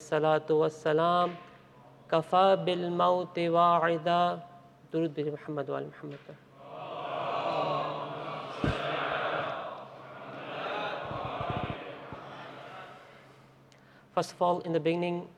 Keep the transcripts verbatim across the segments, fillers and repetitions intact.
wassalatu wassalam. Kafa bil mauti wa'ida. Durud bi Muhammad wa ali Muhammad. First of all, in the beginning,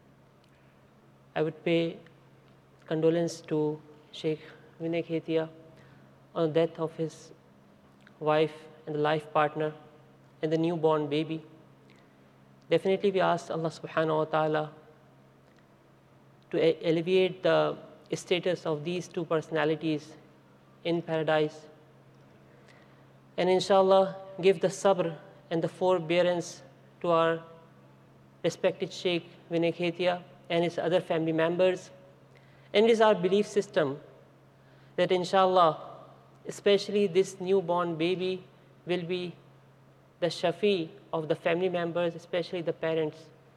I would pay condolence to Sheikh Vinay Khetia on the death of his wife and the life partner and the newborn baby. Definitely we ask Allah subhanahu wa ta'ala to alleviate the status of these two personalities in paradise, and inshallah give the sabr and the forbearance to our respected Sheikh Vinay Khetia and his other family members. And it is our belief system that inshallah, especially this newborn baby will be the shafi of the family members, especially the parents.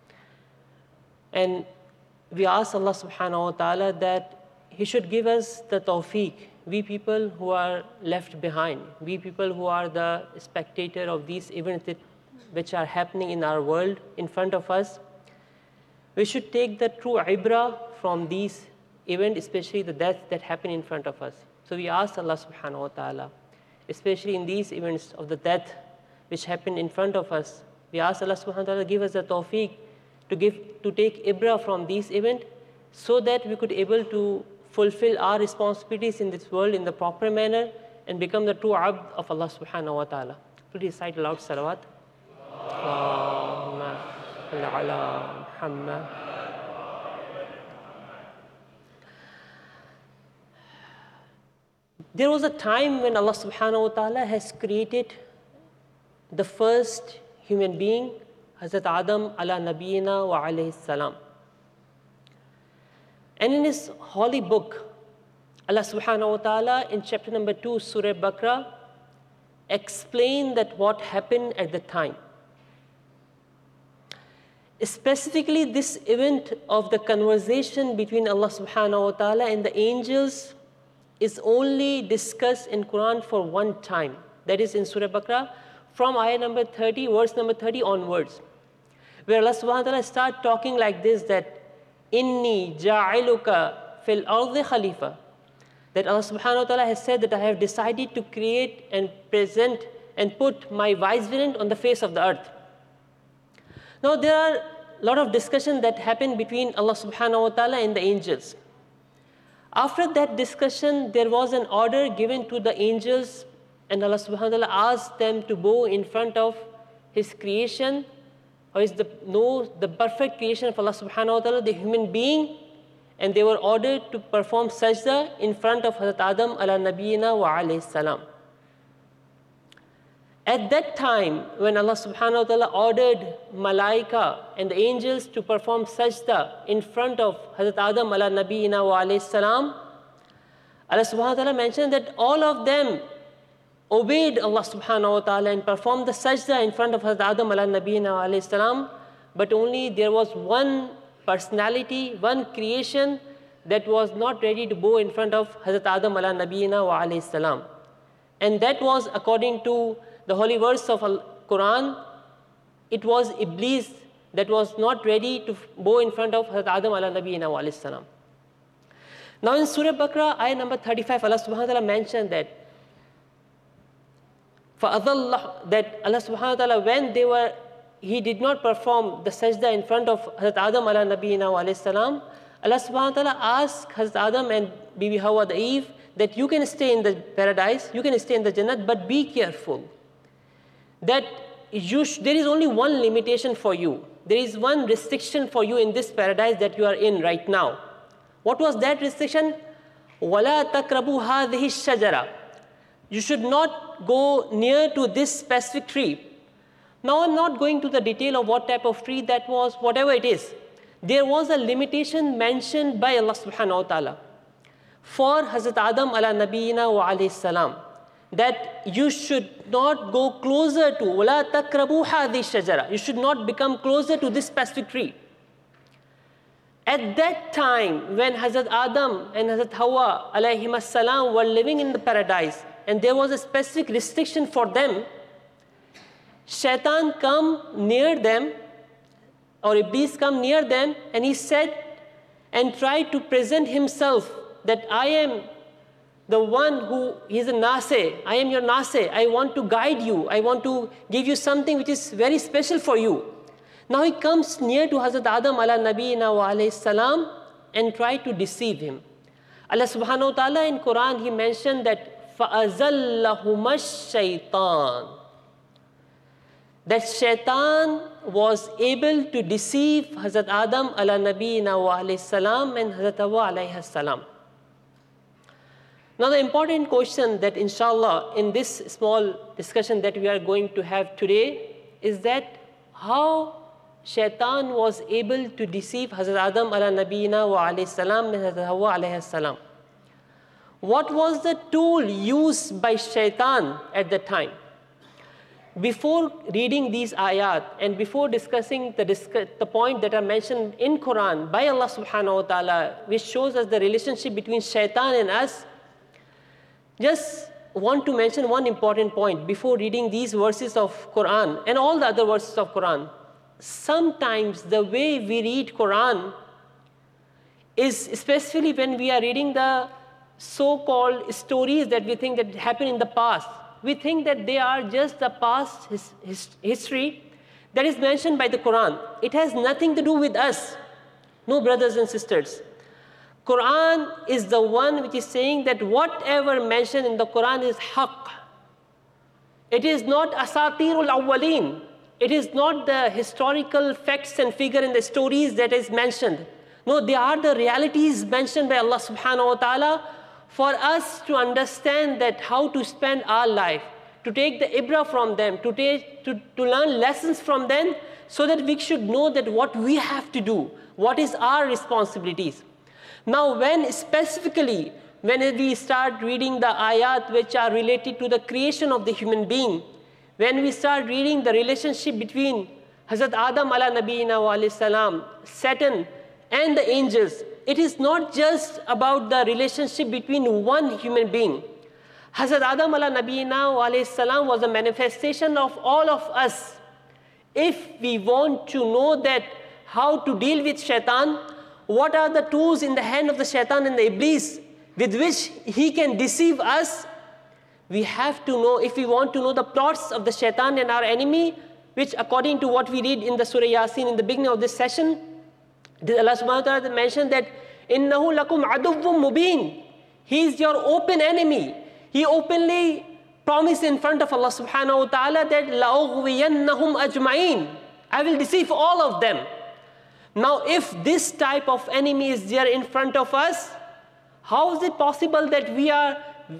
And we ask Allah subhanahu wa ta'ala that He should give us the tawfiq, we people who are left behind, we people who are the spectator of these events that, which are happening in our world in front of us. We should take the true ibra from these events, especially the deaths that happen in front of us. So we ask Allah subhanahu wa ta'ala, especially in these events of the death which happen in front of us, we ask Allah subhanahu wa ta'ala give us the tawfiq to give to take ibra from these events so that we could able to fulfill our responsibilities in this world in the proper manner and become the true abd of Allah subhanahu wa ta'ala. Please recite aloud salawat. Allahumma salli ala Muhammad. There was a time when Allah subhanahu wa ta'ala has created the first human being, Hazrat Adam ala nabiyina wa alayhi salam. And in his holy book, Allah subhanahu wa ta'ala in chapter number two, Surah Baqarah, explained that what happened at the time. Specifically, this event of the conversation between Allah subhanahu wa ta'ala and the angels is only discussed in Quran for one time. That is in Surah Baqarah, from ayah number thirty, verse number thirty onwards, where Allah subhanahu wa ta'ala starts talking like this, that Inni ja'iluka fil ardi khalifa. That Allah subhanahu wa ta'ala has said that I have decided to create and present and put my vicegerent on the face of the earth. Now there are a lot of discussion that happened between Allah subhanahu wa ta'ala and the angels. After that discussion, there was an order given to the angels, and Allah subhanahu wa ta'ala asked them to bow in front of His creation, or is the no the perfect creation of Allah subhanahu wa ta'ala, the human being, and they were ordered to perform sajda in front of Hazrat Adam ala nabiyina wa alayhi salam. At that time, when Allah subhanahu wa ta'ala ordered malaika and the angels to perform sajda in front of Hazrat Adam ala nabiyina wa alayhi salam, Allah subhanahu wa ta'ala mentioned that all of them obeyed Allah subhanahu wa ta'ala and performed the sajda in front of Hazrat Adam ala nabiyina wa alayhi salam, but only there was one personality, one creation that was not ready to bow in front of Hazrat Adam ala nabiyina wa alayhi salam. And that was, according to the holy verse of Quran, it was Iblis that was not ready to bow in front of Hazrat Adam ala nabiyina wa alayhi salam. Now in Surah Baqarah, ayah number thirty-five, Allah subhanahu wa ta'ala mentioned that فَأَضَلَّهُ, that Allah subhanahu wa ta'ala, when they were, He did not perform the sajda in front of Hazrat Adam ala nabiyina wa alayhi salam, Allah subhanahu wa ta'ala asked Hazrat Adam and Bibi Hawa, the Eve, that you can stay in the paradise, you can stay in the Jannat, but be careful that you sh there is only one limitation for you. There is one restriction for you in this paradise that you are in right now. What was that restriction? وَلَا تَقْرَبُوا هَذِهِ الشَّجَرَةِ. You should not go near to this specific tree. Now I'm not going to the detail of what type of tree that was, whatever it is. There was a limitation mentioned by Allah subhanahu wa ta'ala for Hazrat Adam ala nabiyina wa alayhi salam, that you should not go closer to وَلَا تَقْرَبُوا هَذِهِ الشَّجَرَةِ. You should not become closer to this specific tree. At that time, when Hazrat Adam and Hazrat Hawa alayhim as-salam were living in the paradise, and there was a specific restriction for them, Shaitan come near them, or Iblis come near them, and he said and tried to present himself that I am the one who, he is a Nase, I am your Nase, I want to guide you, I want to give you something which is very special for you. Now he comes near to Hazrat Adam ala nabiyina wa alayhi salam and try to deceive him. Allah subhanahu wa ta'ala in Quran, he mentioned that فَأَزَلَّهُمَا الشَّيْطَانِ, that shaitan was able to deceive Hazrat Adam ala nabiyina wa alayhi salam and Hazrat Hawa alayhi salam. Now the important question that inshallah in this small discussion that we are going to have today is that how shaitan was able to deceive Hazrat Adam ala nabiyina wa alayhi salam and Hazrat Hawa alayhi salam. What was the tool used by shaitan at the time? Before reading these ayat and before discussing the, discuss, the point that are mentioned in Quran by Allah subhanahu wa ta'ala, which shows us the relationship between shaitan and us, just want to mention one important point before reading these verses of Quran and all the other verses of Quran. Sometimes the way we read Quran is, especially when we are reading the so-called stories that we think that happened in the past, we think that they are just the past his, his, history that is mentioned by the Quran. It has nothing to do with us. No, brothers and sisters. Quran is the one which is saying that whatever mentioned in the Quran is haqq. It is not asatirul awwaleen. It is not the historical facts and figure in the stories that is mentioned. No, they are the realities mentioned by Allah subhanahu wa ta'ala for us to understand that how to spend our life, to take the ibra from them, to, take, to, to learn lessons from them, so that we should know that what we have to do, what is our responsibilities. Now when specifically, when we start reading the ayat which are related to the creation of the human being, when we start reading the relationship between Hazrat Adam ala nabiyina wa alayhi salam, Satan and the angels, it is not just about the relationship between one human being. Hazrat Adam ala nabiyina wa alayhi salam was a manifestation of all of us. If we want to know that how to deal with shaitan, what are the tools in the hand of the shaitan and the iblis with which he can deceive us, we have to know, if we want to know the plots of the shaitan and our enemy, which according to what we read in the Surah Yasin in the beginning of this session, Allah subhanahu wa ta'ala mentioned that إِنَّهُ لَكُمْ عَدُوٌّ مُبِينٌ. He is your open enemy. He openly promised in front of Allah subhanahu wa ta'ala that لَأُغْوِيَنَّهُمْ أَجْمَعِينَ. I will deceive all of them. Now if this type of enemy is there in front of us, how is it possible that we are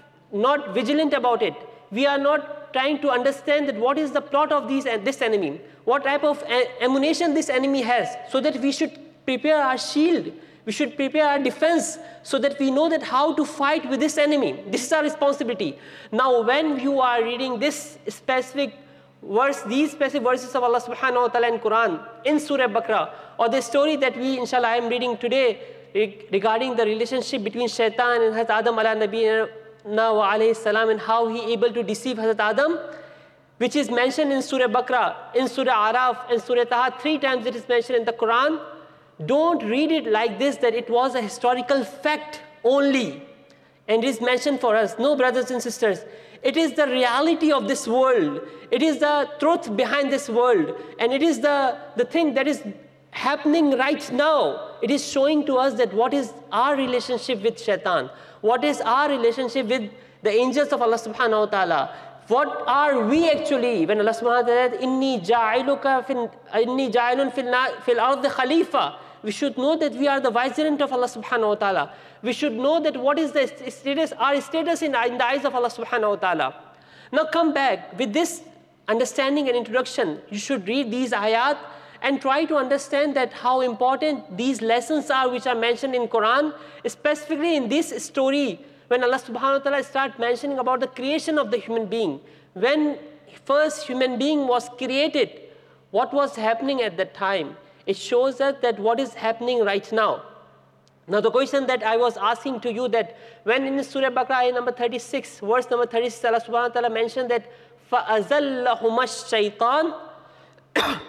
not vigilant about it? We are not trying to understand that what is the plot of these, this enemy, what type of ammunition this enemy has, so that we should prepare our shield, we should prepare our defense, so that we know that how to fight with this enemy. This is our responsibility. Now when you are reading this specific verse, these specific verses of Allah subhanahu wa ta'ala in Quran, in Surah Baqarah, or the story that we, inshallah, I am reading today regarding the relationship between shaitan and Hazrat Adam ala nabiyina wa alayhi salam, and how he able to deceive Hazrat Adam, which is mentioned in Surah Baqarah, in Surah Araf, and Surah Taha, three times it is mentioned in the Quran. Don't read it like this, that it was a historical fact only, and it is mentioned for us. No, brothers and sisters, it is the reality of this world. It is the truth behind this world, and it is the, the thing that is happening right now. It is showing to us that what is our relationship with shaitan, what is our relationship with the angels of Allah subhanahu wa ta'ala. What are we actually, when Allah subhanahu wa ta'ala said, Inni ja'iluka fin, inni ja'ilun fil ardi khalifa, we should know that we are the vicegerent of Allah subhanahu wa ta'ala. We should know that what is the status, our status in, in the eyes of Allah subhanahu wa ta'ala. Now come back, with this understanding and introduction, you should read these ayat and try to understand that how important these lessons are which are mentioned in Quran, specifically in this story, when Allah subhanahu wa ta'ala starts mentioning about the creation of the human being. When first human being was created, what was happening at that time? It shows us that what is happening right now. Now the question that I was asking to you, that when in Surah Baqarah number thirty-six, verse number thirty-six, Allah subhanahu wa ta'ala mentioned that فَأَزَلَّهُمَا الشَّيْطَانِ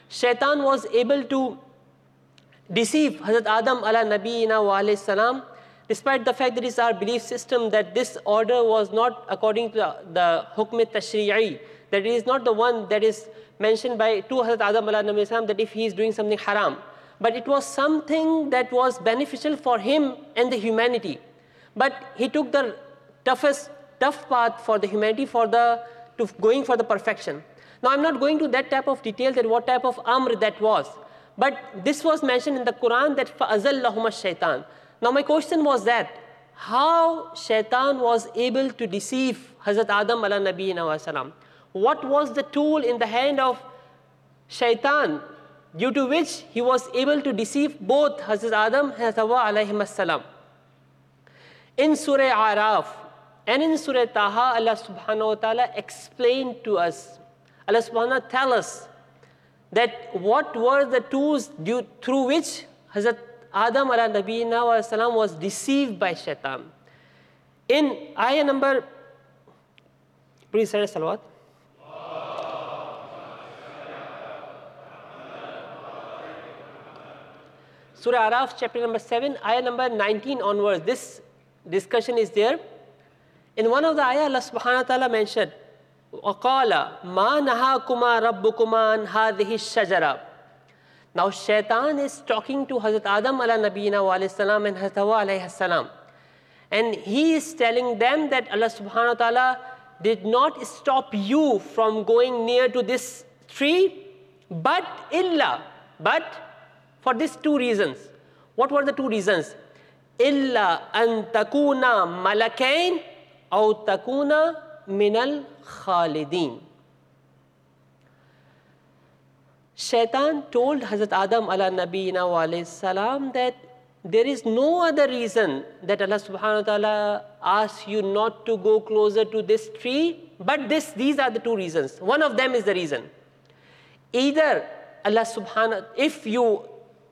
Shaitan was able to deceive Hazrat Adam ala Nabiyina wa alayhi salam, despite the fact that it's our belief system that this order was not according to the, the hukm tashri'i, that it is not the one that is mentioned by to Hazrat Adam ala Nabi salam, that if he is doing something haram, but it was something that was beneficial for him and the humanity. But he took the toughest, tough path for the humanity, for the to going for the perfection. Now I'm not going to that type of detail that what type of amr that was, but this was mentioned in the Quran that فَأَزَلَّهُمَ الشَّيْطَانِ. Now my question was that how Shaitan was able to deceive Hazrat Adam ala Nabiyina wa salam. What was the tool in the hand of Shaitan due to which he was able to deceive both Hazrat Adam and Hawa alayhim as-salam? In Surah Araf and in Surah Taha, Allah subhanahu wa ta'ala explained to us, Allah subhanahu wa ta'ala tell us that what were the tools due, through which Hazrat Adam ala Nabiyina wa salam was deceived by Shaitan. In ayah number, please say salawat. Surah Araf, chapter number seven, ayah number nineteen onwards, this discussion is there. In one of the ayah, Allah subhanahu wa ta'ala mentioned, وَقَالَ مَا نَهَاكُمَا رَبُّكُمَا عَنْ هَذِهِ الشَّجَرَةِ. Now Shaitan is talking to Hazrat Adam ala Nabiyina wa alayhi salam and Hazrat Hawa alayhi salam. And he is telling them that Allah subhanahu wa ta'ala did not stop you from going near to this tree, but illa, but for these two reasons. What were the two reasons? Illa an takuna malakain aw takuna minal khalidin. Shaitan told Hazrat Adam ala Nabiyina wa alayhi salam that there is no other reason that Allah subhanahu wa ta'ala asks you not to go closer to this tree, but this, these are the two reasons. One of them is the reason. Either Allah subhanahu, if you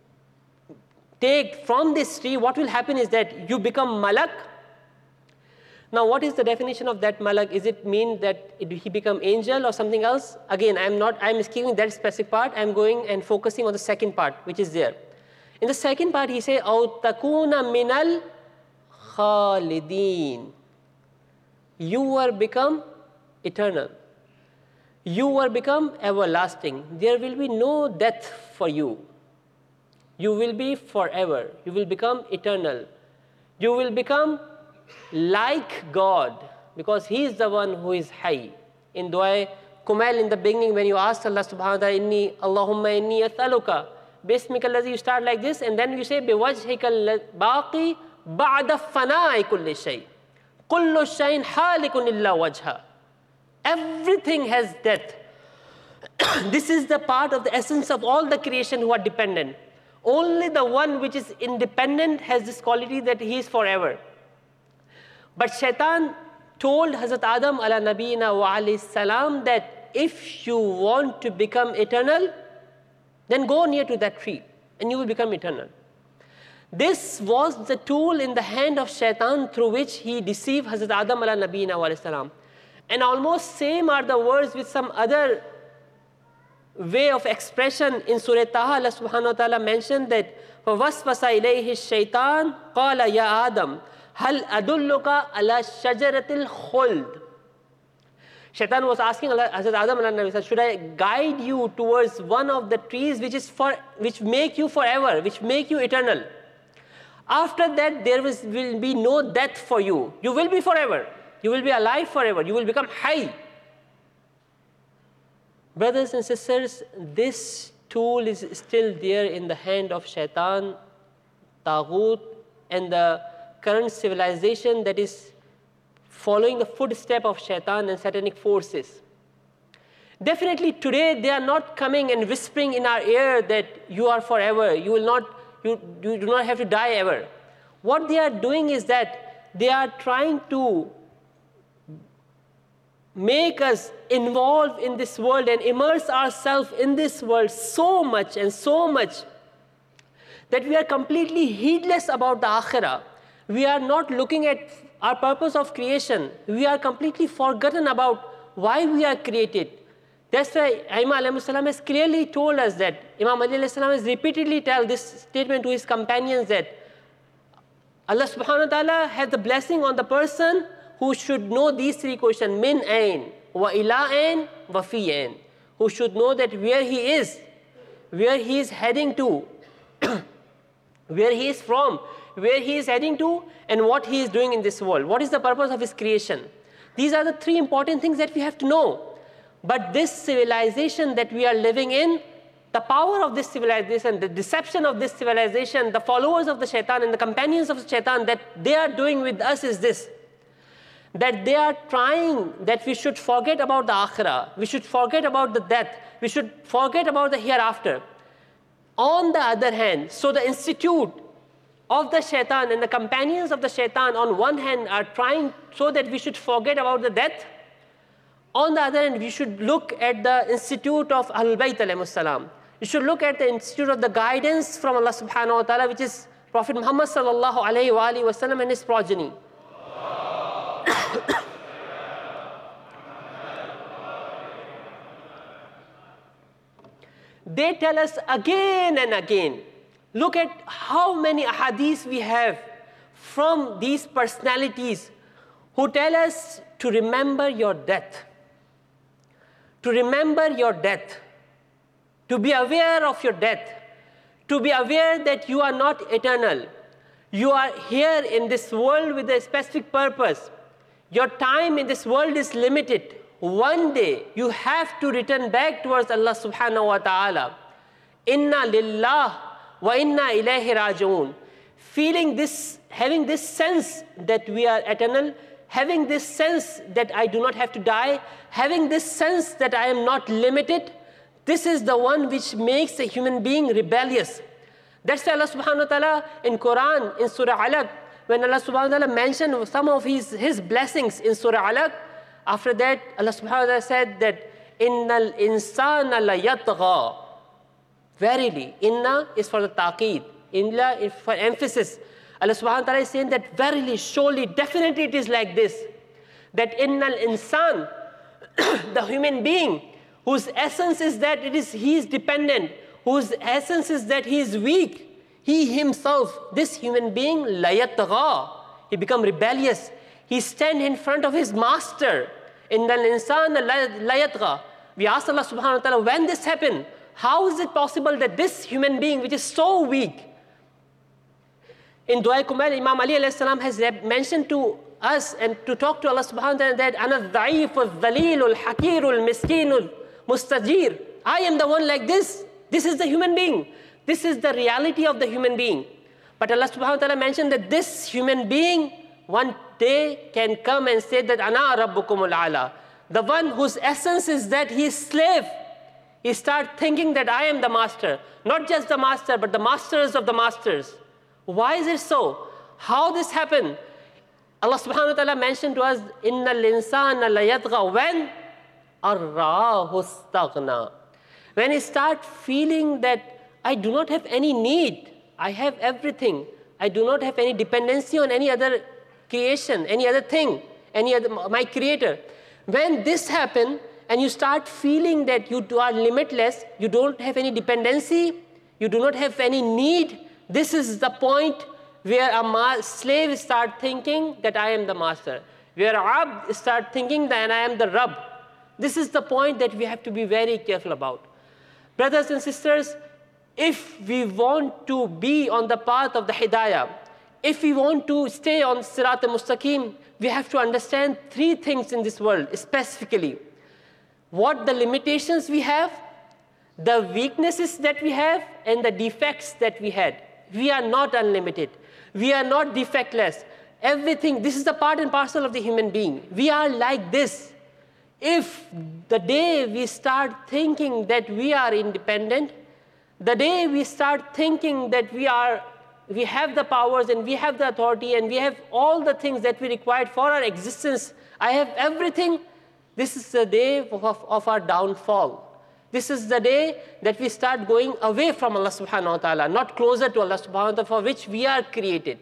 take from this tree, what will happen is that you become malak. Now what is the definition of that malak? Is it mean that it, he become angel or something else? Again, I'm not, I'm skipping that specific part. I'm going and focusing on the second part, which is there. In the second part, he says, أَوْ تَكُونَ مِنَ الْخَالِدِينَ. You will become eternal. You will become everlasting. There will be no death for you. You will be forever. You will become eternal. You will become like God, because He is the one who is high. In Dua Kumail, in the beginning, when you ask Allah subhanahu wa ta'ala, Inni Allahumma inni athaluka, Bismika allazi, you start like this, and then you say, Biwajhika baqi ba'da fana'i kulli shay. Kullu shayin halikun illa wajha. Everything has death. This is the part of the essence of all the creation who are dependent. Only the one which is independent has this quality that he is forever. But Shaitan told Hazrat Adam ala Nabiyina wa alayhi salam that if you want to become eternal, then go near to that tree and you will become eternal. This was the tool in the hand of Shaitan through which he deceived Hazrat Adam ala Nabiyina wa alayhi salam. And almost same are the words with some other way of expression in Surah Taha. Allah subhanahu wa ta'ala mentioned that فَوَسْوَسَ إِلَيْهِ الشَّيْطَانِ قَالَ يَا آدَمْ هَلْ أَدُلُّكَ عَلَى شَجَرَةِ الْخُلْدِ. Shaitan was asking Hazrat Adam and Nabi, should I guide you towards one of the trees which is for which make you forever, which make you eternal? After that there is, will be no death for you. You will be forever. You will be alive forever. You will become high. Brothers and sisters, this tool is still there in the hand of Shaitan, Taghut, and the current civilization that is following the footstep of Shaitan and satanic forces. Definitely today they are not coming and whispering in our ear that you are forever, you will not, you, you do not have to die ever. What they are doing is that they are trying to make us involved in this world and immerse ourselves in this world so much and so much that we are completely heedless about the akhirah. We are not looking at our purpose of creation. We are completely forgotten about why we are created. That's why Imam alayhi salam has clearly told us that. Imam Ali alayhi salam has repeatedly told this statement to his companions that Allah subhanahu wa ta'ala has the blessing on the person who should know these three questions, min ain, wa ila ain, wa fi ain. Who should know that where he is, where he is heading to, where he is from, where he is heading to, and what he is doing in this world. What is the purpose of his creation? These are the three important things that we have to know. But this civilization that we are living in, the power of this civilization, the deception of this civilization, the followers of the shaitan and the companions of the shaitan that they are doing with us is this. That they are trying that we should forget about the akhirah, we should forget about the death, we should forget about the hereafter. On the other hand, so the institute of the shaitan and the companions of the shaitan on one hand are trying so that we should forget about the death. On the other hand, we should look at the institute of Ahlul Bayt alayhimus salam. You should look at the institute of the guidance from Allah subhanahu wa ta'ala, which is Prophet Muhammad sallallahu alayhi wa alihi wa sallam and his progeny. They tell us again and again, look at how many ahadith we have from these personalities who tell us to remember your death, to remember your death, to be aware of your death, to be aware that you are not eternal. You are here in this world with a specific purpose. Your time in this world is limited. One day you have to return back towards Allah subhanahu wa ta'ala. Inna lillah wa inna ilayhi raji'un. Feeling this, having this sense that we are eternal, having this sense that I do not have to die, having this sense that I am not limited, this is the one which makes a human being rebellious. That's why Allah subhanahu wa ta'ala in Quran, in Surah Alaq, when Allah subhanahu wa ta'ala mentioned some of his, his blessings in Surah Alaq, after that Allah subhanahu wa ta'ala said that innal insana la yatgha. Verily, inna is for the taqeed, inna is for emphasis. Allah subhanahu wa ta'ala is saying that verily, surely, definitely it is like this. That innal insan, the human being, whose essence is that it is he is dependent, whose essence is that he is weak, he himself, this human being, la yatgha, he become rebellious. He stand in front of his master. Innal insana la yatgha. We ask Allah subhanahu wa ta'ala, when this happened, how is it possible that this human being, which is so weak, in Dua Kumail, Imam Ali alayhi salam has mentioned to us and to talk to Allah subhanahu wa ta'ala that ana dhaif al-dhalil al-hakir al-miskin al-mustajir. I am the one like this. This is the human being. This is the reality of the human being. But Allah subhanahu wa ta'ala mentioned that this human being one day can come and say that ana rabbukumul ala. The one whose essence is that he is slave. He start thinking that I am the master. Not just the master, but the masters of the masters. Why is it so? How this happened? Allah subhanahu wa ta'ala mentioned to us, innal insana la yatgha, when arrahu istaghna. When he start feeling that I do not have any need, I have everything, I do not have any dependency on any other creation, any other thing, any other, my creator. When this happens and you start feeling that you are limitless, you don't have any dependency, you do not have any need, this is the point where a slave start thinking that I am the master, where a abd start thinking that I am the Rabb. This is the point that we have to be very careful about. Brothers and sisters, if we want to be on the path of the Hidayah, if we want to stay on Sirat al-Mustaqim, we have to understand three things in this world specifically. What the limitations we have, the weaknesses that we have, and the defects that we had. We are not unlimited. We are not defectless. Everything, this is the part and parcel of the human being. We are like this. If the day we start thinking that we are independent, the day we start thinking that we are, we have the powers and we have the authority and we have all the things that we require for our existence, I have everything, this is the day of, of our downfall. This is the day that we start going away from Allah subhanahu wa ta'ala, not closer to Allah subhanahu wa ta'ala for which we are created.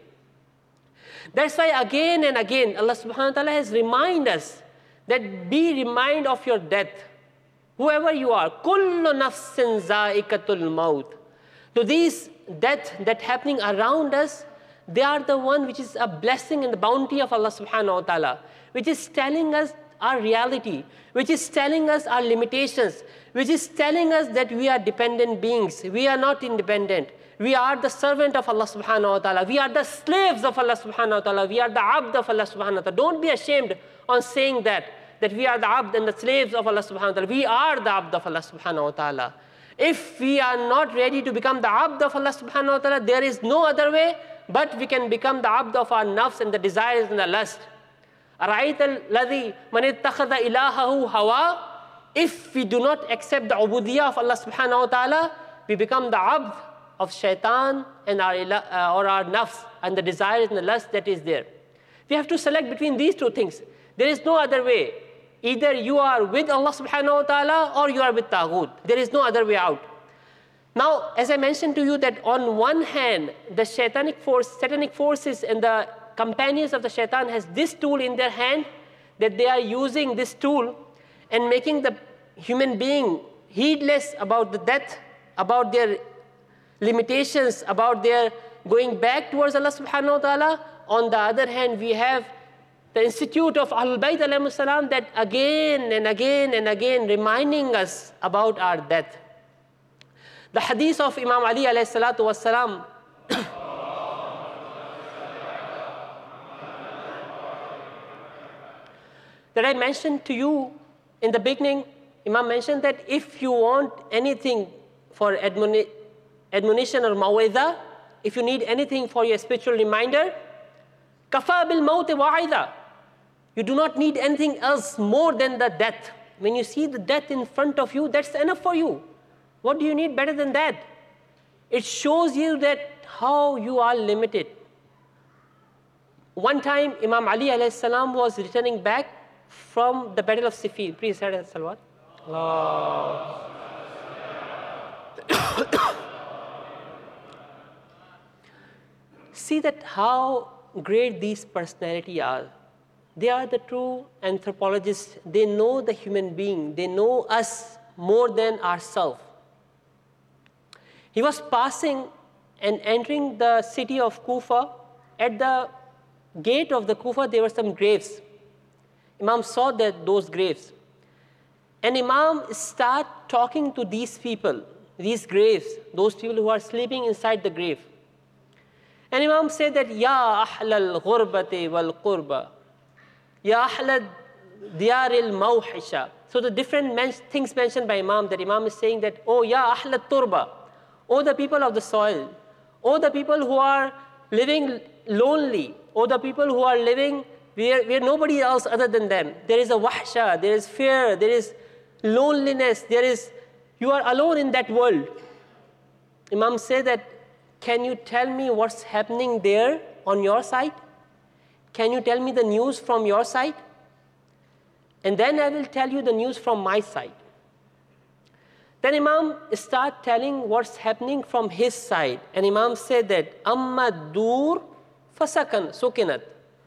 That's why again and again Allah subhanahu wa ta'ala has reminded us that be reminded of your death. whoever you are, kullu nafsin za'ikatul maut. So these death that happening around us, they are the one which is a blessing and the bounty of Allah subhanahu wa ta'ala, which is telling us our reality, which is telling us our limitations, which is telling us that we are dependent beings. We are not independent. We are the servant of Allah subhanahu wa ta'ala. We are the slaves of Allah subhanahu wa ta'ala. We are the abd of Allah subhanahu wa ta'ala. Don't be ashamed on saying that, that we are the abd and the slaves of Allah subhanahu wa ta'ala. We are the abd of Allah subhanahu wa ta'ala. If we are not ready to become the abd of Allah subhanahu wa ta'ala, there is no other way but we can become the abd of our nafs and the desires and the lust. أَرَأَيْتَ الَّذِي مَنِ اتَّخَذَ إِلَهَهُ هَوَى. If we do not accept the ubudiyah of Allah subhanahu wa ta'ala, we become the abd of shaitan and our, uh, or our nafs and the desires and the lust that is there. We have to select between these two things. There is no other way. Either you are with Allah subhanahu wa ta'ala or you are with Taghut. There is no other way out. Now, as I mentioned to you that on one hand, the shaitanic force, satanic forces and the companions of the shaitan has this tool in their hand, that they are using this tool and making the human being heedless about the death, about their limitations, about their going back towards Allah subhanahu wa ta'ala. On the other hand, we have the Institute of Ahlul Bayt alayhi salam that again and again and again reminding us about our death. The hadith of Imam Ali alayhi salatu was salam that I mentioned to you in the beginning. Imam mentioned that if you want anything for admoni admonition or maw'idah, if you need anything for your spiritual reminder, kafa bil mawti wa'idha. You do not need anything else more than the death. When you see the death in front of you, that's enough for you. What do you need better than that? It shows you that how you are limited. One time, Imam Ali alayhi salam was returning back from the battle of Siffin. Please say that, Salawat. Allah. See that how great these personalities are. They are the true anthropologists. They know the human being. They know us more than ourselves. He was passing and entering the city of Kufa. At the gate of the Kufa, there were some graves. Imam saw that those graves. And Imam started talking to these people, these graves, those people who are sleeping inside the grave. And Imam said that, Ya ahlal ghurbati wal qurba, Ya ahlal diyaril mawhisha. So the different men things mentioned by Imam, that Imam is saying that, oh, Ya ahlal turba, oh, the people of the soil, oh, the people who are living lonely, oh, the people who are living where, where nobody else other than them. There is a wahsha, there is fear, there is loneliness, there is, you are alone in that world. Imam said that, can you tell me what's happening there on your side? Can you tell me the news from your side? And then I will tell you the news from my side. Then Imam start telling what's happening from his side. And Imam said that, Amma dur fasakan sukinat.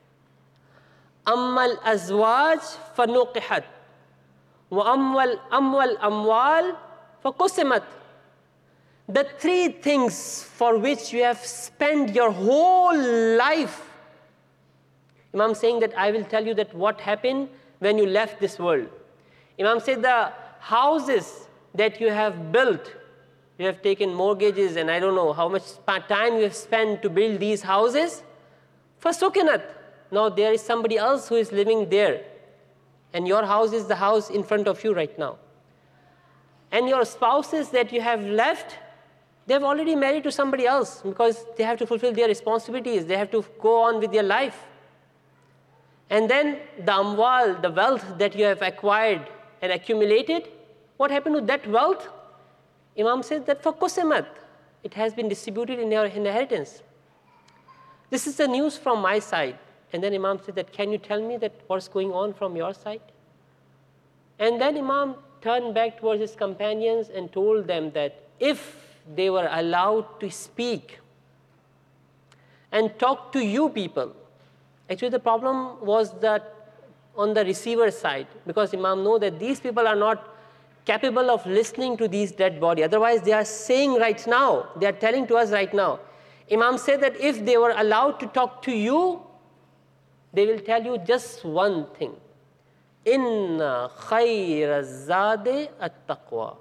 Amma al-azwaj fanuqihat. Wa amwal amwal amwal faqusimat. The three things for which you have spent your whole life. Imam saying that I will tell you that what happened when you left this world. Imam said the houses that you have built, you have taken mortgages and I don't know how much time you have spent to build these houses. Fasukinat. Now there is somebody else who is living there. And your house is the house in front of you right now. And your spouses that you have left, they have already married to somebody else because they have to fulfill their responsibilities. They have to go on with their life. And then the amwal, the wealth that you have acquired and accumulated, what happened to that wealth? Imam says that for qusimat, it has been distributed in your inheritance. This is the news from my side. And then Imam said that, can you tell me that what's going on from your side? And then Imam turned back towards his companions and told them that if they were allowed to speak and talk to you people, actually the problem was that on the receiver side, because Imam know that these people are not capable of listening to these dead body. Otherwise, they are saying right now, they are telling to us right now. Imam said that if they were allowed to talk to you, they will tell you just one thing. Inna khayra zade at-taqwa.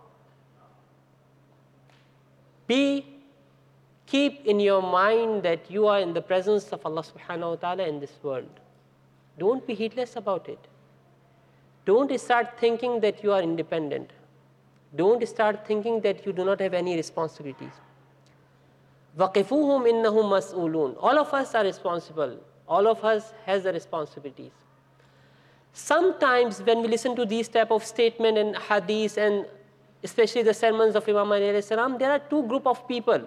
Be, keep in your mind that you are in the presence of Allah subhanahu wa ta'ala in this world. Don't be heedless about it. Don't start thinking that you are independent. Don't start thinking that you do not have any responsibilities. وَقِفُوهُمْ إِنَّهُمْ مَسْئُولُونَ. All of us are responsible. All of us has the responsibilities. Sometimes when we listen to these type of statement and hadith and especially the sermons of Imam Ali alayhi salam, there are two group of people.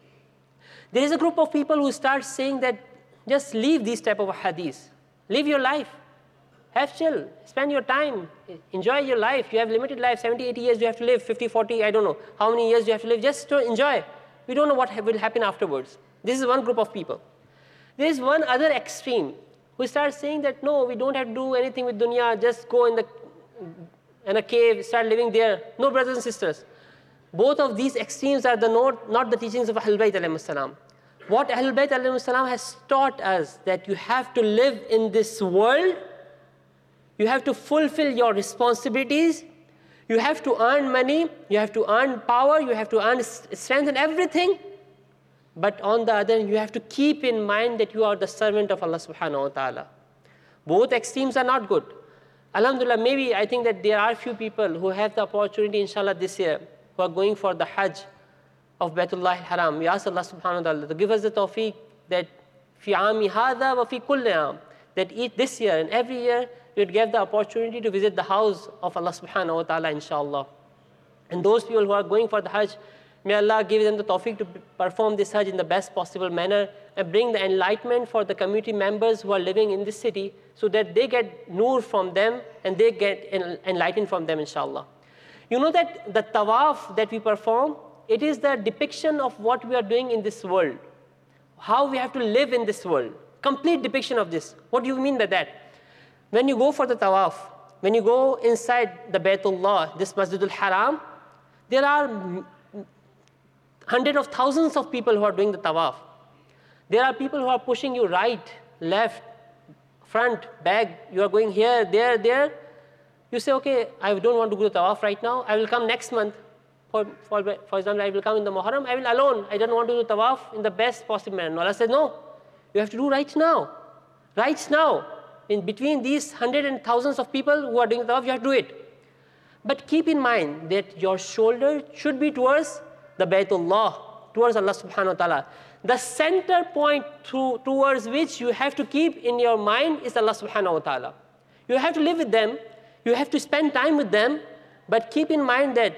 There is a group of people who start saying that just leave these type of hadith. Live your life. Have chill. Spend your time. Enjoy your life. You have limited life. seventy, eighty years you have to live. fifty, forty, I don't know. How many years you have to live. Just to enjoy. We don't know what will happen afterwards. This is one group of people. There is one other extreme who starts saying that no, we don't have to do anything with dunya. Just go in, the, in a cave, start living there. No, brothers and sisters. Both of these extremes are the not, not the teachings of Ahlul Bayt alayhi salam. What Ahlul Bayt alayhi salam has taught us that you have to live in this world. You have to fulfill your responsibilities. You have to earn money. You have to earn power. You have to earn strength and everything. But on the other hand, you have to keep in mind that you are the servant of Allah subhanahu wa ta'ala. Both extremes are not good. Alhamdulillah, maybe I think that there are few people who have the opportunity, inshallah, this year, who are going for the Hajj of Baitullah al-Haram. We ask Allah subhanahu wa ta'ala to give us the tawfiq that fi aami hadha wa fi kulli aam, that each this year and every year you would get the opportunity to visit the house of Allah subhanahu wa ta'ala, inshallah. And those people who are going for the Hajj, may Allah give them the tawfiq to perform this Hajj in the best possible manner and bring the enlightenment for the community members who are living in this city so that they get nur from them and they get enlightened from them, inshallah. You know that the tawaf that we perform, it is the depiction of what we are doing in this world. How we have to live in this world. Complete depiction of this. What do you mean by that? When you go for the tawaf, when you go inside the Baitullah, this Masjidul Haram, there are hundreds of thousands of people who are doing the tawaf. There are people who are pushing you right, left, front, back. You are going here, there, there. You say, okay, I don't want to go to tawaf right now. I will come next month. For, for, for example, I will come in the Muharram. I will alone. I don't want to do tawaf in the best possible manner. Allah said, no, you have to do right now. Right now. In between these hundreds and thousands of people who are doing tawaf, you have to do it. But keep in mind that your shoulder should be towards the Baitullah, towards Allah subhanahu wa ta'ala. The center point to, towards which you have to keep in your mind is Allah subhanahu wa ta'ala. You have to live with them. You have to spend time with them. But keep in mind that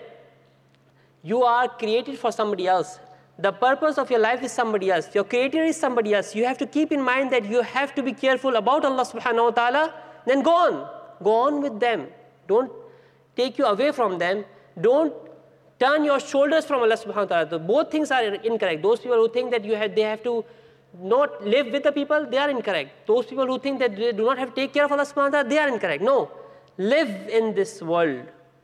you are created for somebody else. The purpose of your life is somebody else. Your creator is somebody else. You have to keep in mind that you have to be careful about Allah subhanahu wa ta'ala. Then go on. Go on with them. Don't take you away from them. Don't turn your shoulders from Allah subhanahu wa ta'ala. Both things are incorrect. Those people who think that you have, they have to not live with the people, they are incorrect. Those people who think that they do not have to take care of Allah subhanahu wa ta'ala, they are incorrect. No. Live in this world.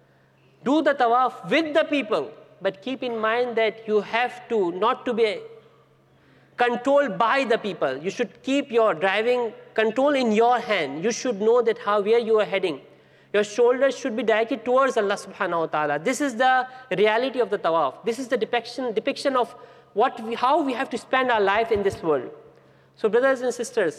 Do the tawaf with the people. But keep in mind that you have to not to be controlled by the people. You should keep your driving control in your hand. You should know that how where you are heading. Your shoulders should be directed towards Allah subhanahu wa ta'ala. This is the reality of the tawaf. This is the depiction, depiction of what we, how we have to spend our life in this world. So brothers and sisters,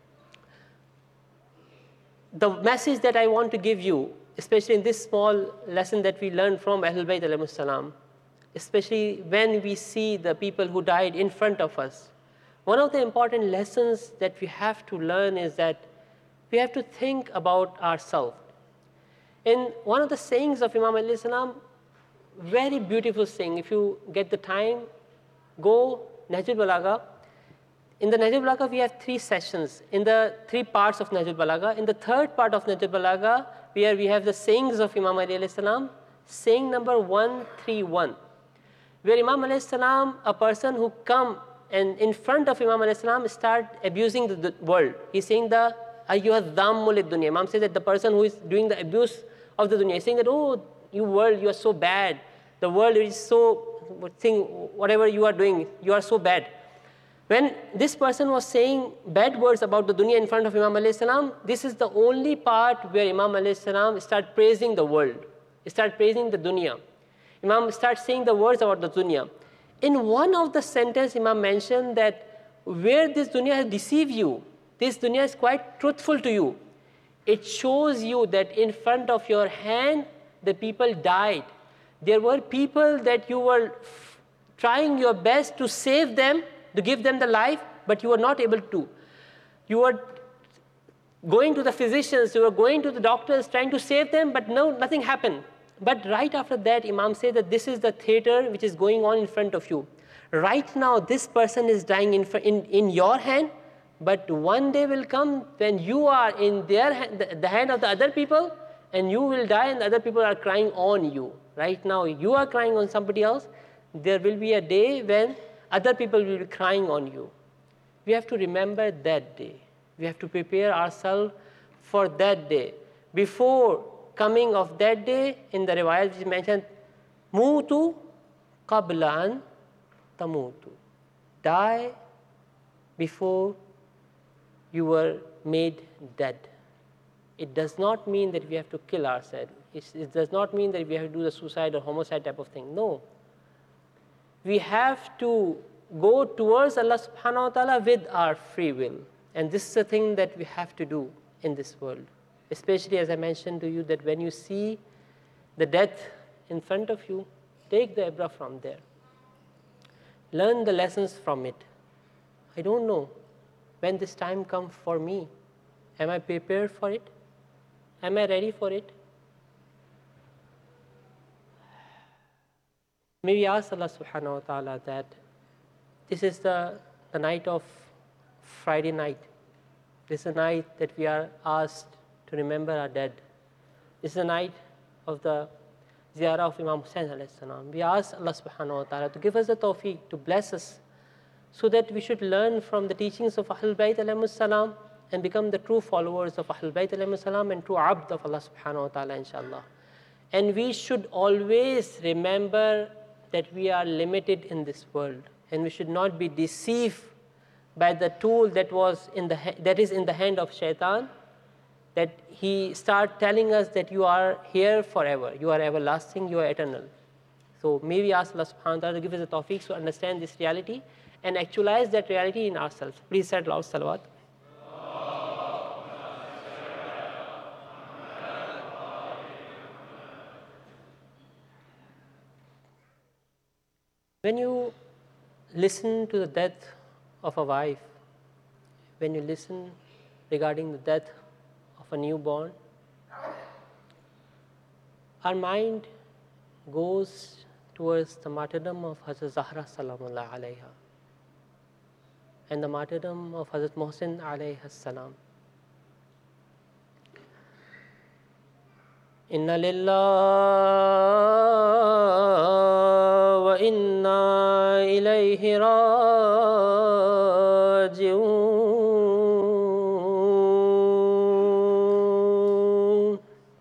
the message that I want to give you, especially in this small lesson that we learned from Ahlul Bayt alayhi salam, especially when we see the people who died in front of us, one of the important lessons that we have to learn is that we have to think about ourselves. In one of the sayings of Imam alayhi salam, very beautiful saying, if you get the time, go Nahjul Balagha. In the Nahjul Balagha, we have three sessions, in the three parts of Nahjul Balagha. In the third part of Nahjul Balagha, where we have the sayings of Imam Ali alayhi salam, saying number one thirty-one, where Imam alayhi salam, a person who come and in front of Imam alayhi salam start abusing the, the world. He's saying the ayyuha dhammu lid dunya. Imam says that the person who is doing the abuse of the dunya is saying that, oh, you world, you are so bad. The world is so, thing, whatever you are doing, you are so bad. When this person was saying bad words about the dunya in front of Imam alayhi salam, this is the only part where Imam alayhi salam start praising the world, start praising the dunya. Imam starts saying the words about the dunya. In one of the sentences, Imam mentioned that where this dunya has deceived you, this dunya is quite truthful to you. It shows you that in front of your hand, the people died. There were people that you were trying your best to save them, to give them the life, but you were not able to. You were going to the physicians, you were going to the doctors, trying to save them, but no, nothing happened. But right after that, Imam said that this is the theater which is going on in front of you. Right now, this person is dying in, in, in your hand, but one day will come when you are in their hand, the, the hand of the other people, and you will die and the other people are crying on you. Right now, you are crying on somebody else. There will be a day when other people will be crying on you. We have to remember that day. We have to prepare ourselves for that day. Before coming of that day, in the riwayat which is mentioned, Mutu qabla an tamutu. Die before you were made dead. It does not mean that we have to kill ourselves. It, it does not mean that we have to do the suicide or homicide type of thing. No. We have to go towards Allah subhanahu wa ta'ala with our free will. And this is the thing that we have to do in this world. Especially as I mentioned to you that when you see the death in front of you, take the ibrah from there. Learn the lessons from it. I don't know when this time comes for me. Am I prepared for it? Am I ready for it? Maybe ask Allah subhanahu wa ta'ala that this is the, the night of Friday night. This is the night that we are asked to remember our dead. This is the night of the ziyarah of Imam Hussain alayhi salam. We ask Allah subhanahu wa ta'ala to give us the tawfiq, to bless us, so that we should learn from the teachings of Ahlul Bayt alayhi salam and become the true followers of Ahlul Bayt alayhi salam and true abd of Allah subhanahu wa ta'ala, inshallah. And we should always remember that we are limited in this world, and we should not be deceived by the tool that was in the that is in the hand of shaitan, that he start telling us that you are here forever, you are everlasting, you are eternal. So may we ask Allah subhanahu wa ta'ala to give us the tawfiq to understand this reality and actualize that reality in ourselves. Please say loud salawat. When you listen to the death of a wife, when you listen regarding the death of a newborn, our mind goes towards the martyrdom of Hazrat Zahra salamullah alayha and the martyrdom of Hazrat Muhsin alayhi salam. Inna lillahi wa inna ilayhi raji'un.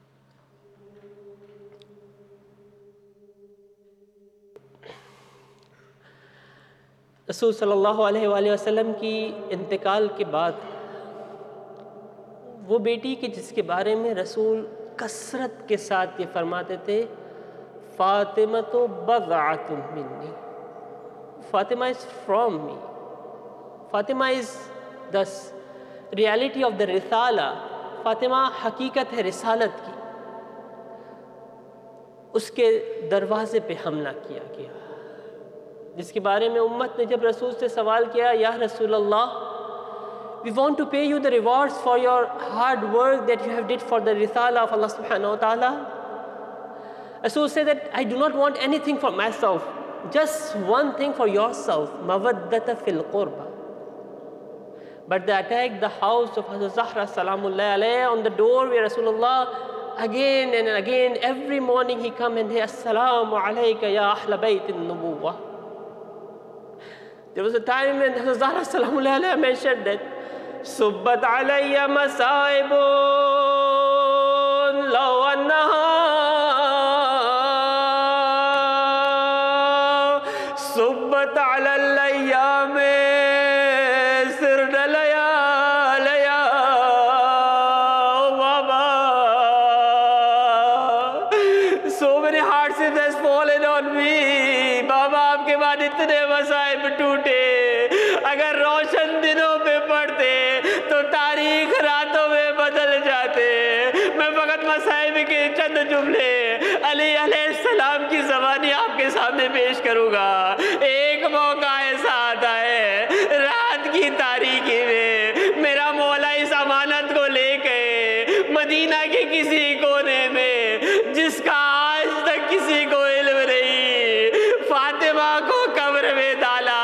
रसूल सल्लल्लाहु अलैहि वसल्लम की इंतकाल के बाद वो बेटी के जिसके बारे में रसूल कसरत के साथ ये फरमाते थे, फ़ातिमा तो बज़अतुम मिन्नी, Fatima is from me, Fatima is the reality of the रिसाला, फ़ातिमा हकीकत है रिसालत की। उसके दरवाज़े पे हमला किया गया, जिसके बारे में उम्मत ने जब रसूल से सवाल किया, या रसूल अल्लाह, we want to pay you the rewards for your hard work that you have did for the risala of Allah subhanahu wa ta'ala. Rasul said that I do not want anything for myself, just one thing for yourself, mawaddata fil qurba. But they attacked the house of Hazrat Zahra salamullah alayha on the door where Rasulullah again and again every morning he come and say, Assalamu alayka ya ahla bayt an-nubuwwah. There was a time when Hazrat Zahra salamullah alayha mentioned that Subbat alayya masaibun law annaha مرت علی الایام سرن لیالیا بابا. So many hardships has fallen on me. بابا آپ کے بعد اتنے مصائب ٹوٹے. اگر روشن دنوں پہ پڑھتے تو تاریخ راتوں میں بدل جاتے. میں فقط مصائب کے چند جملے علی علیہ السلام کی زبانی آپ کے سامنے پیش کروں گا. ایک موقع ایسا آتا ہے رات کی تاریکی میں میرا مولا اس امانت کو لے کے مدینہ کے کسی کونے میں جس کا آج تک کسی کو علم نہیں فاطمہ کو قبر میں ڈالا.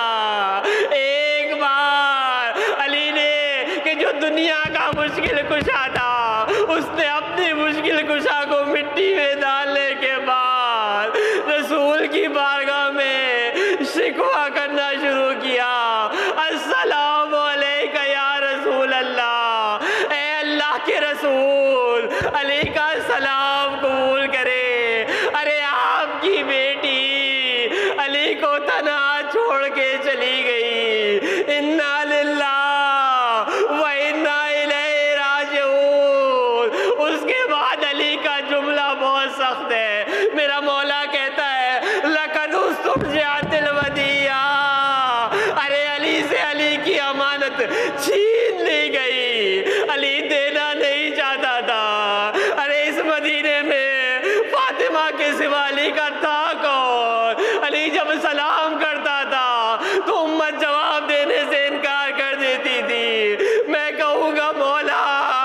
ایک بار علی نے کہ جو دنیا کا مشکل کشا تھا اس نے اپنی مشکل کشا کو مٹی میں ڈالنے کے بعد رسول کی بارگاہ میں شکوہ کرنا شروع کیا. السلام علیکہ یا رسول اللہ. اے اللہ کے رسول علی کا سلام قبول کرے. ارے آپ کی بیٹی علی کو تنہا چھوڑ کے چلی گئی. انا للہ و انا الیہ راجعون. اس کے بعد علی کا جملہ بہت سخت ہے. میرا مولا کہتا ہے لقد استرجعت الودیعہ. ارے علی سے علی کی امانت چھین لی گئی. علی دینا نہیں چاہتا تھا. ارے اس مدینے میں فاطمہ کے سوا علی کا تھا کون؟ علی جب سلام کرتا تھا تو امت جواب دینے سے انکار کر دیتی تھی. میں کہوں گا مولا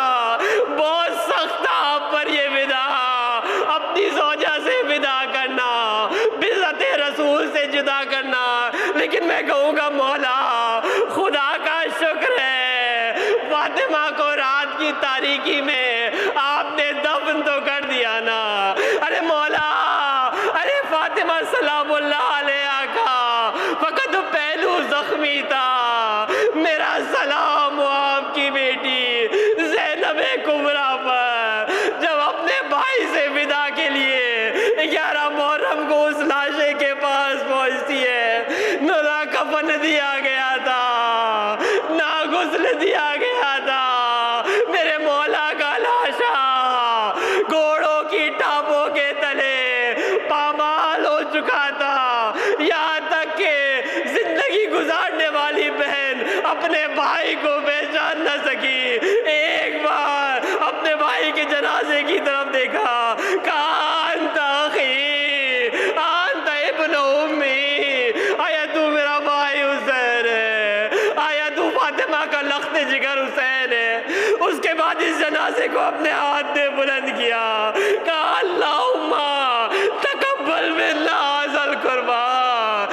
بہت سخت تھا آپ پر یہ ودا. اپنی زوجہ سے ودا کرنا, بعزت رسول سے جدا کرنا. لیکن میں کہوں گا مولا خدا کا شکر ہے فاطمہ کو رات کی تاریکی میں آپ نے دفن تو کر دیا نا. ارے مولا ارے فاطمہ سلام اللہ علیہ کا فقط پہلو زخمی تھا. میرا سلام ہو آپ کی بیٹی زینب کبریٰ پر جب اپنے بھائی سے ودا کے لیے گیارہ محرم کو اس لاشے کے پاس پہنچتی ہے. نہ کفن دیا گیا تھا نہ غسل دیا گیا تھا. میرے مولا کا لاشا گھوڑوں کی ٹاپوں کے تلے پامال ہو چکا تھا. یہاں تک کہ زندگی گزارنے والی بہن اپنے بھائی کو پہچان نہ سکی. ایک بار اپنے بھائی کے جنازے کی طرف دیکھا, کہا انت اخی انت ابن امی. آیا تو میرا بھائی حسین ہے؟ آیا تو فاطمہ کا لخت جگر حسین ہے؟ اس کے بعد اس جنازے کو اپنے ہاتھ نے بلند کیا, کہا اللہم تقبل منا ھذا القربان.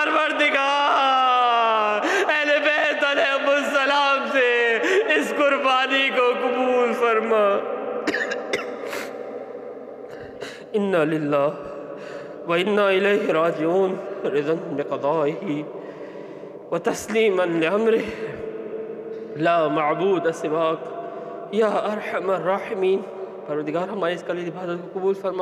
پروردگار اہل بیت علیہ السلام سے اس قربانی کو قبول فرما. انا للہ و انا الیہ راجعون. رضا بقضائہ و تسلیما لامرہ لا معبود سواک یا ارحم الراحمین. پروردگار ہمارے اس کلیدی عبادت کو قبول فرما.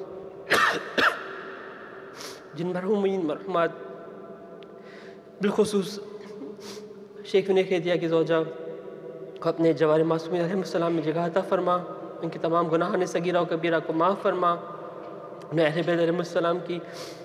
جن مرحومین مرحومات بالخصوص شیخ ابن خیتیہ کی زوجہ کو اپنے جوار معصومین علیہ السلام میں جگہ عطا فرما. ان کی تمام گناہان صغیرہ و کبیرہ کو معاف فرما. انہیں اہل بیت علیہ السلام کی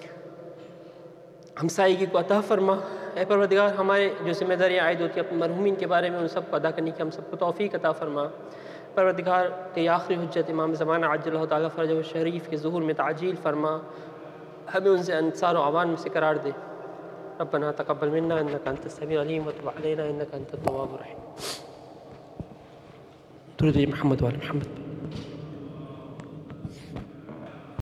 ہمسائیگی کو عطا فرما. اے پروردگار ہمارے جو ذمہ داریاں عائد ہوتی ہیں اپنے مرحومین کے بارے میں ان سب کو ادا کرنے کی ہم سب کو توفیق عطا فرما. پروردگار کے آخری حجت امام زمانہ عجل اللہ تعالیٰ فرجہ الشریف کے ظہور میں تعجیل فرما. ہمیں ان سے انصار و عوان میں سے قرار دے. ربنا تقبل منا انک انت السمیع العلیم وتب علینا انک انت التواب الرحیم. درود محمد وعلی محمد.